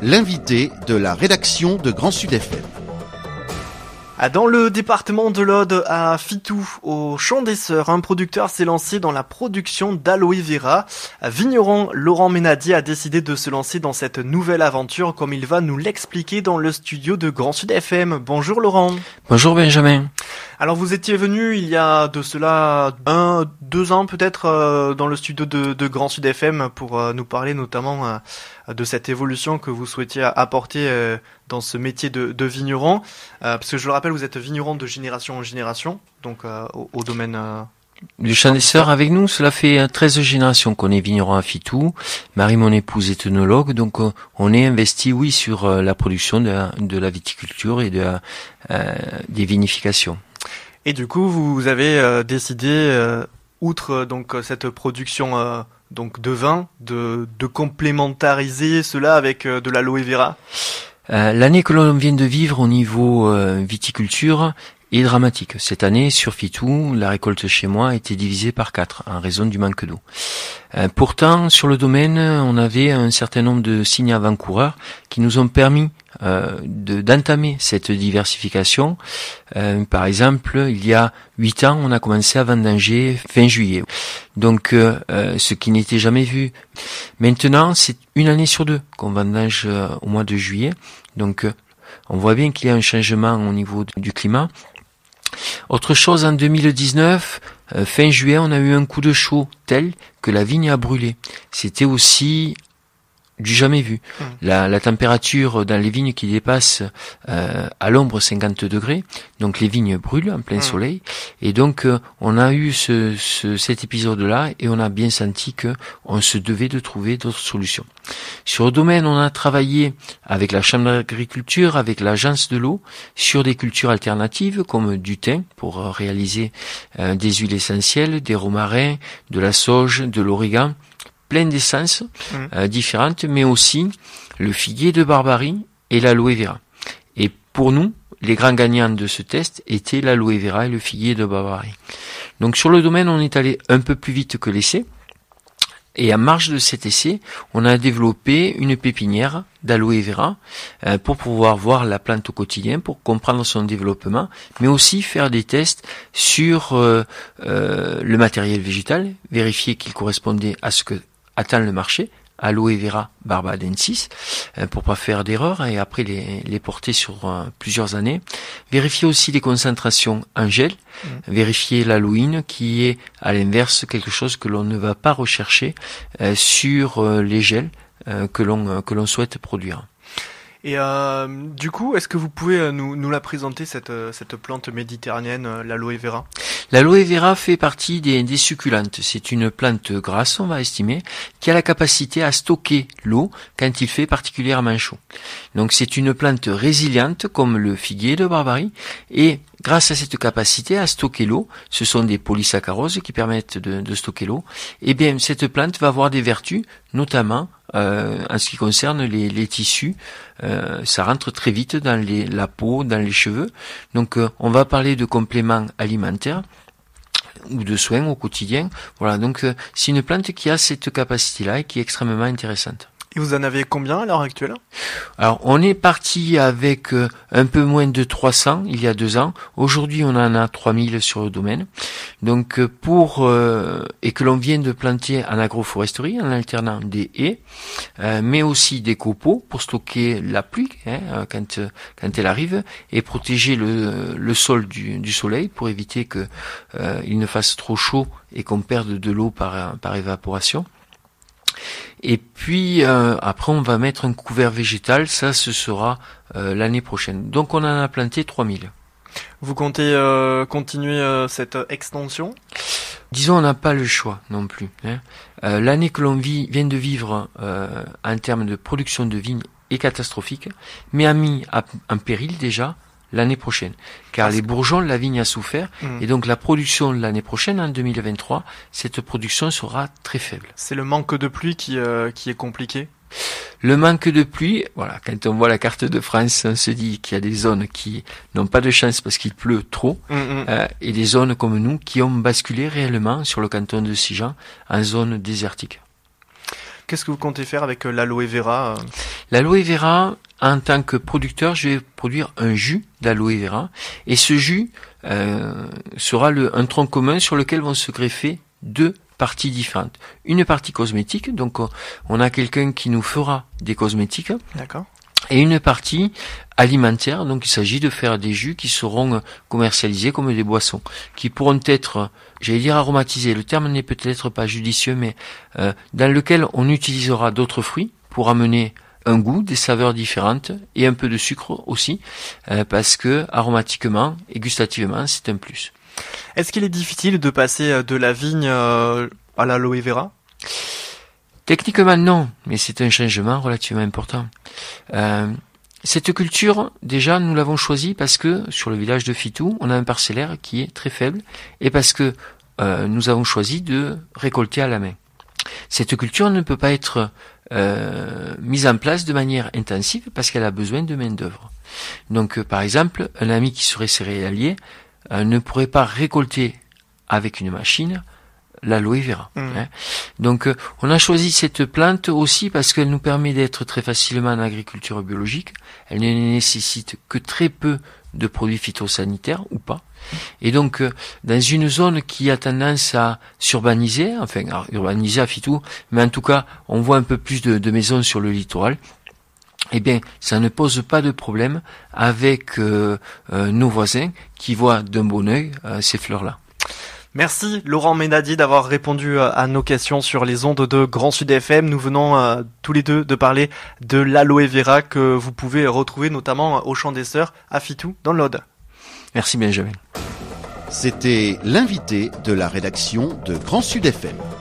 l'invité de la rédaction de Grand Sud FM. Dans le département de l'Aude, à Fitou, au Champ des Sœurs, un producteur s'est lancé dans la production d'aloe vera. Vigneron Laurent Ménadier a décidé de se lancer dans cette nouvelle aventure, comme il va nous l'expliquer dans le studio de Grand Sud FM. Bonjour Laurent. Bonjour Benjamin. Alors vous étiez venu il y a de cela 2 ans peut-être dans le studio de Grand Sud FM pour nous parler notamment de cette évolution que vous souhaitiez apporter dans ce métier de vigneron. Parce que je le rappelle, vous êtes vigneron de génération en génération, donc au domaine... Du Champ des Sœurs avec nous, cela fait 13 générations qu'on est vigneron à Fitou. Marie, mon épouse, est œnologue, donc on est investi, oui, sur la production de la viticulture et des vinifications. Et du coup, vous avez décidé, outre donc cette production donc de vin, de complémentariser cela avec de l'aloe vera. L'année que l'on vient de vivre au niveau viticulture est dramatique. Cette année, sur Fitou, la récolte chez moi a été divisée par 4 en raison du manque d'eau. Pourtant, sur le domaine, on avait un certain nombre de signes avant-coureurs qui nous ont permis d'entamer cette diversification. Par exemple, il y a 8 ans, on a commencé à vendanger fin juillet. Donc, ce qui n'était jamais vu. Maintenant, c'est une année sur 2 qu'on vendange au mois de juillet. Donc, on voit bien qu'il y a un changement au niveau du climat. Autre chose, en 2019, fin juillet, on a eu un coup de chaud tel que la vigne a brûlé. C'était aussi du jamais vu. La température dans les vignes qui dépasse à l'ombre 50 degrés, donc les vignes brûlent en plein soleil, et donc on a eu cet épisode-là et on a bien senti que on se devait de trouver d'autres solutions. Sur le domaine, on a travaillé avec la Chambre d'agriculture, avec l'Agence de l'eau, sur des cultures alternatives comme du thym pour réaliser des huiles essentielles, des romarins, de la sauge, de l'origan, plein d'essences différentes, mais aussi le figuier de Barbarie et l'aloe vera. Et pour nous, les grands gagnants de ce test étaient l'aloe vera et le figuier de Barbarie. Donc sur le domaine, on est allé un peu plus vite que l'essai. Et en marge de cet essai, on a développé une pépinière d'aloe vera pour pouvoir voir la plante au quotidien, pour comprendre son développement, mais aussi faire des tests sur le matériel végétal, vérifier qu'il correspondait à ce que attend le marché, aloe vera barbadensis, pour pas faire d'erreur et après les porter sur plusieurs années. Vérifier aussi les concentrations en gel, vérifier l'aloïne qui est à l'inverse quelque chose que l'on ne va pas rechercher sur les gels que l'on souhaite produire. Et du coup, est-ce que vous pouvez nous la présenter, cette plante méditerranéenne, l'aloe vera? L'aloe vera fait partie des succulentes. C'est une plante grasse, on va estimer, qui a la capacité à stocker l'eau quand il fait particulièrement chaud. Donc c'est une plante résiliente comme le figuier de Barbarie et grâce à cette capacité à stocker l'eau, ce sont des polysaccaroses qui permettent de stocker l'eau, et bien cette plante va avoir des vertus, notamment en ce qui concerne les tissus. Ça rentre très vite dans la peau, dans les cheveux. Donc on va parler de compléments alimentaires ou de soins au quotidien. Voilà, donc c'est une plante qui a cette capacité-là et qui est extrêmement intéressante. Et vous en avez combien à l'heure actuelle? Alors, on est parti avec un peu moins de 300 il y a 2 ans. Aujourd'hui, on en a 3000 sur le domaine. Donc, et que l'on vient de planter en agroforesterie, en alternant des haies, mais aussi des copeaux pour stocker la pluie, quand elle arrive, et protéger le sol du soleil pour éviter que il ne fasse trop chaud et qu'on perde de l'eau par évaporation. Et puis après on va mettre un couvert végétal, ça ce sera l'année prochaine. Donc on en a planté 3000. Vous comptez continuer cette extension? Disons on n'a pas le choix non plus. L'année que l'on vient de vivre en termes de production de vignes est catastrophique, mais a mis en péril déjà l'année prochaine. Car les bourgeons, la vigne a souffert, et donc la production l'année prochaine, en 2023, cette production sera très faible. C'est le manque de pluie qui est compliqué? Le manque de pluie, voilà, quand on voit la carte de France, on se dit qu'il y a des zones qui n'ont pas de chance parce qu'il pleut trop, et des zones comme nous qui ont basculé réellement sur le canton de Sigean en zone désertique. Qu'est-ce que vous comptez faire avec l'aloe vera? L'aloe vera, en tant que producteur, je vais produire un jus d'aloe vera, et ce jus sera un tronc commun sur lequel vont se greffer deux parties différentes. Une partie cosmétique, donc on a quelqu'un qui nous fera des cosmétiques. D'accord. Et une partie alimentaire, donc il s'agit de faire des jus qui seront commercialisés comme des boissons, qui pourront être, j'allais dire aromatisés, le terme n'est peut-être pas judicieux, mais dans lequel on utilisera d'autres fruits pour amener un goût, des saveurs différentes et un peu de sucre aussi, parce que aromatiquement et gustativement c'est un plus. Est-ce qu'il est difficile de passer de la vigne à l'aloe vera ? Techniquement non, mais c'est un changement relativement important. Cette culture, déjà, nous l'avons choisie parce que sur le village de Fitou, on a un parcellaire qui est très faible et parce que nous avons choisi de récolter à la main. Cette culture ne peut pas être mise en place de manière intensive parce qu'elle a besoin de main-d'œuvre. Donc, par exemple, un ami qui serait céréalier ne pourrait pas récolter avec une machine l'aloe vera. Donc on a choisi cette plante aussi parce qu'elle nous permet d'être très facilement en agriculture biologique. Elle ne nécessite que très peu de produits phytosanitaires ou pas. Et donc dans une zone qui a tendance à s'urbaniser, enfin urbaniser à Fitou, mais en tout cas on voit un peu plus de maisons sur le littoral, eh bien, ça ne pose pas de problème avec nos voisins qui voient d'un bon œil ces fleurs-là. Merci Laurent Ménadier d'avoir répondu à nos questions sur les ondes de Grand Sud FM. Nous venons tous les deux de parler de l'aloe vera que vous pouvez retrouver notamment au Champ des Sœurs à Fitou dans l'Aude. Merci Benjamin. C'était l'invité de la rédaction de Grand Sud FM.